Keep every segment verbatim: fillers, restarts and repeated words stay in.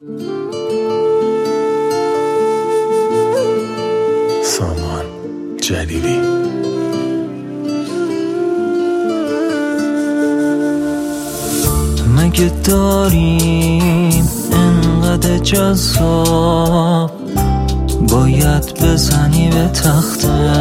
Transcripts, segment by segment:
سامان جلیلی. مگه داریم انقدر جذاب باید بزنی به تخته؟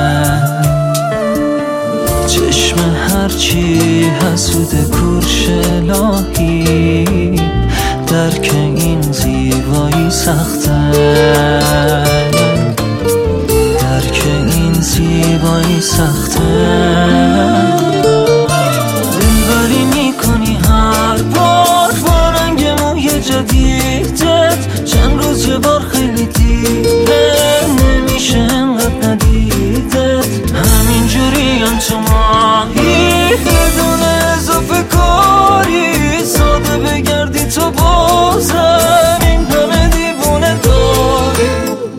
چشم هرچی حسود کورش الهی درک این زیبایی سخته، درک این زیبایی سخته. دلبری میکنی هر بار با رنگ موی جدیدت، چند روز یه بار خیلی دیره نمیشه انقدر ندیدت. همینجوری هم تو ماهی بدون اضافه کاری، ساده بگردی تو بازم این همه دیوونه داری.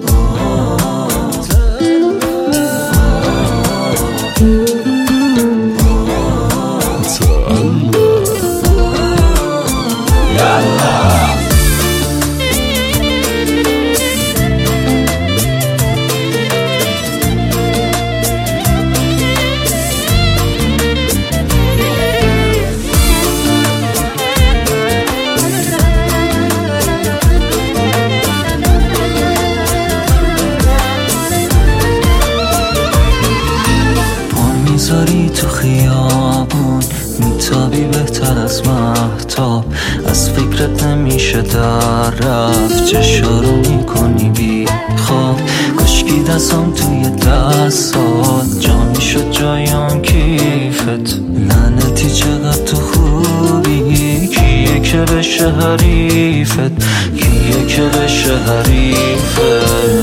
میذاری تو خیابون میتابی بهتر از مهتاب، از فکرت نمیشه در رفت، چشارو میکنی بی خواب. کشکی دستم توی دستات جا میشد جایم کیفت. لعنتی چقدر تو خوبی، کیه که بشه حریفت، کیه که بشه حریفت.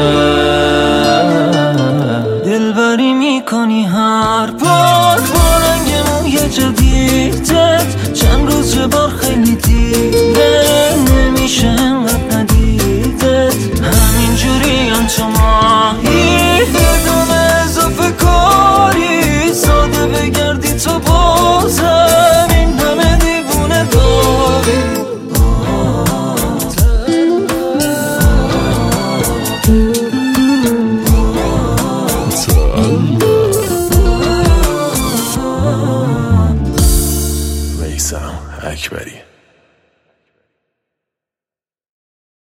دلبری میکنی هر بار با رنگ موی جدیدت، چند روز یه بار خیلی دیر